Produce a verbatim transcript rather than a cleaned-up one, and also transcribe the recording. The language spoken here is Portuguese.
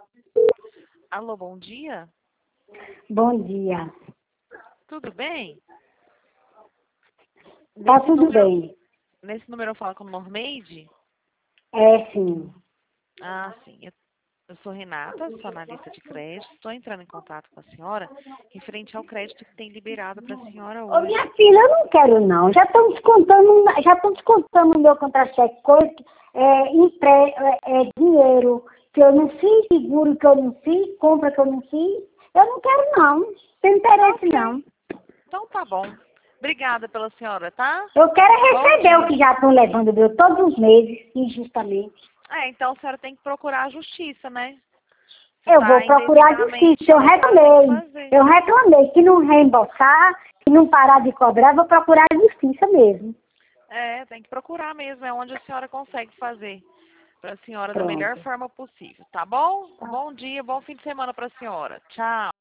Alô, bom dia? Bom dia. Tudo bem? Tá Nesse tudo número, bem. nesse número eu falo com Normeide? É, sim. Ah, sim. Eu, eu sou Renata, sou analista de crédito. Estou entrando em contato com a senhora referente ao crédito que tem liberado para a senhora Ô, hoje. minha filha, eu não quero não. Já estão descontando, já estão descontando o meu contra-cheque, coisa, é, empre, é, é, dinheiro que eu não fiz, seguro que eu não fiz, compra que eu não fiz. Eu não quero não. Não tem Tá interesse ok. não. Então tá bom. Obrigada pela senhora, tá? Eu quero é Bom receber o dia. que já estão levando meu todos os meses, injustamente. É, então a senhora tem que procurar a justiça, né? Se Eu vou tá procurar a justiça. indevidamente, Eu a senhora tem que reclamei. fazer. Eu reclamei. Se não reembolsar, se não parar de cobrar, eu vou procurar a justiça mesmo. É, tem que procurar mesmo, é onde a senhora consegue fazer para a senhora da melhor Pronto. forma possível, tá bom? Tá. Bom dia, bom fim de semana para a senhora. Tchau.